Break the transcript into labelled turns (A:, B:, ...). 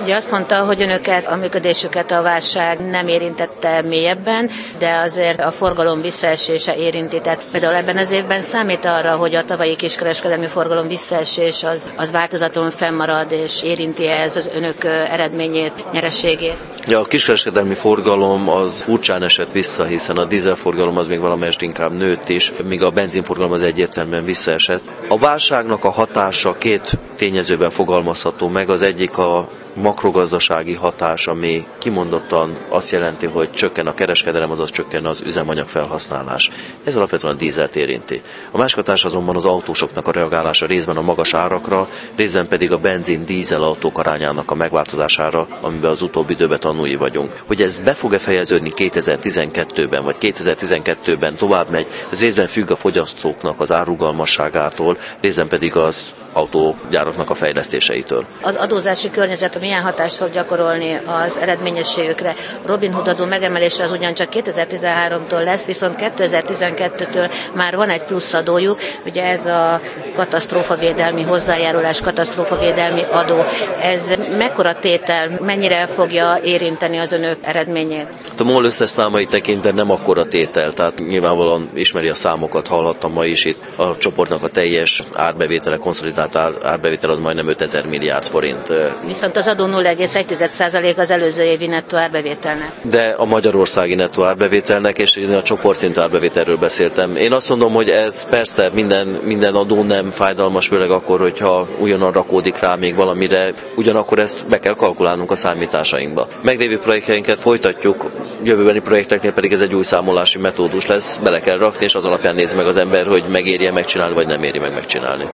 A: Ugye azt mondta, hogy önöket, a működésüket a válság nem érintette mélyebben, de azért a forgalom visszaesése érinti. Tehát például ebben az évben számít arra, hogy a tavalyi kiskereskedelmi forgalom visszaesés az változatlanul fennmarad, és érinti ez az önök eredményét, nyereségét?
B: Ja, a kiskereskedelmi forgalom az furcsán esett vissza, hiszen a dízelforgalom az még valamelyest inkább nőtt is, míg a benzinforgalom az egyértelműen visszaesett. A válságnak a hatása két tényezőben fogalmazható meg. Az egyik a makrogazdasági hatás, ami kimondottan azt jelenti, hogy csökken a kereskedelem, azaz csökken az üzemanyag felhasználás. Ez alapvetően a dízelt érinti. A másik hatás azonban az autósoknak a reagálása, részben a magas árakra, részben pedig a benzin-dízel autók arányának a megváltozására, amiben az utóbbi időben tanúi vagyunk. Hogy ez be fog-e fejeződni 2012-ben, vagy 2012-ben tovább megy, ez részben függ a fogyasztóknak az árrugalmasságától, részben pedig az autógyáraknak a fejlesztéseitől.
A: Az adózási környezet milyen hatást fog gyakorolni az eredményességükre? Robin Hood adó megemelése az ugyancsak 2013-tól lesz, viszont 2012-től már van egy plusz adójuk, ugye ez a katasztrófavédelmi hozzájárulás, katasztrófavédelmi adó. Ez mekkora tétel, mennyire fogja érinteni az önök eredményét?
B: A MOL összes számai tekintve nem akkora tétel, tehát nyilvánvalóan ismeri a számokat, hallhattam ma is itt. A csoportnak a teljes árbevétele, konszolidált árbevétel az majdnem 5000 milliárd forint.
A: Viszont az adó 0,1% az előző évi nettó árbevételnek.
B: De a magyarországi nettó árbevételnek, és én a csoportszintű árbevételről beszéltem. Én azt mondom, hogy ez persze minden adó nem fájdalmas, főleg akkor, hogyha ugyanan rakódik rá még valamire, ugyanakkor ezt be kell kalkulálnunk a számításainkba. Meglévő projektjeinket folytatjuk, jövőbeni projekteknél pedig ez egy új számolási metódus lesz, bele kell rakni, és az alapján néz meg az ember, hogy megéri-e megcsinálni, vagy nem éri meg megcsinálni.